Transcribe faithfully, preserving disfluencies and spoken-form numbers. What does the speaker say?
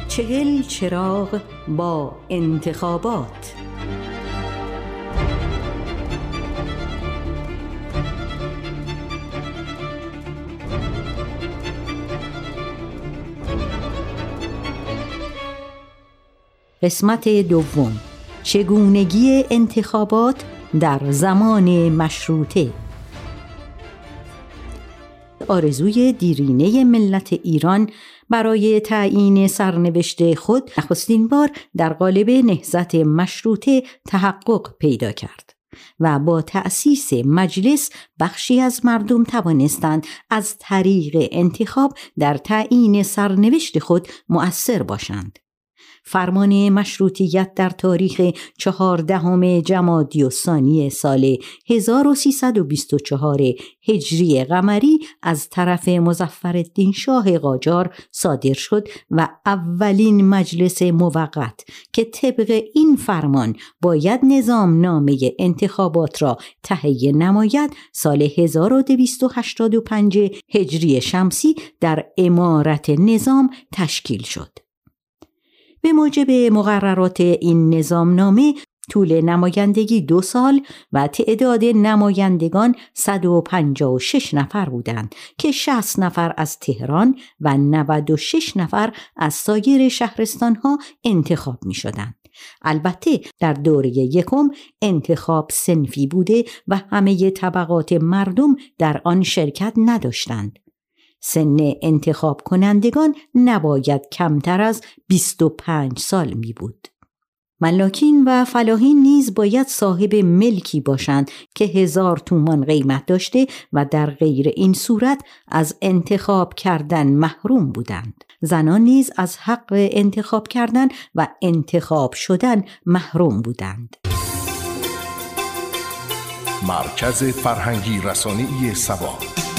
چهل چراغ با انتخابات. قسمت دوم، چگونگی انتخابات در زمان مشروطه. آرزوی دیرینه ملت ایران برای تعیین سرنوشت خود نخستین بار در قالب نهضت مشروطه تحقق پیدا کرد و با تأسیس مجلس بخشی از مردم توانستند از طریق انتخاب در تعیین سرنوشت خود مؤثر باشند. فرمان مشروطیت در تاریخ چهاردهم جمادی الثانی سال هزار و سیصد و بیست و چهار هجری قمری از طرف مظفرالدین شاه قاجار صادر شد و اولین مجلس موقت که طبق این فرمان باید نظام نامه انتخابات را تهیه نماید سال هزار و دویست و هشتاد و پنج هجری شمسی در امارت نظام تشکیل شد. به موجب مقررات این نظامنامه طول نمایندگی دو سال و تعداد نمایندگان صد و پنجاه و شش نفر بودند که شصت نفر از تهران و نود و شش نفر از سایر شهرستانها انتخاب می شدند. البته در دوره یکم انتخاب صنفی بوده و همه طبقات مردم در آن شرکت نداشتند. سن انتخاب کنندگان نباید کمتر از بیست و پنج سال می بود. ملاکین و فلاحین نیز باید صاحب ملکی باشند که هزار تومان قیمت داشته و در غیر این صورت از انتخاب کردن محروم بودند. زنان نیز از حق انتخاب کردن و انتخاب شدن محروم بودند. مرکز فرهنگی رسانه‌ای سبا.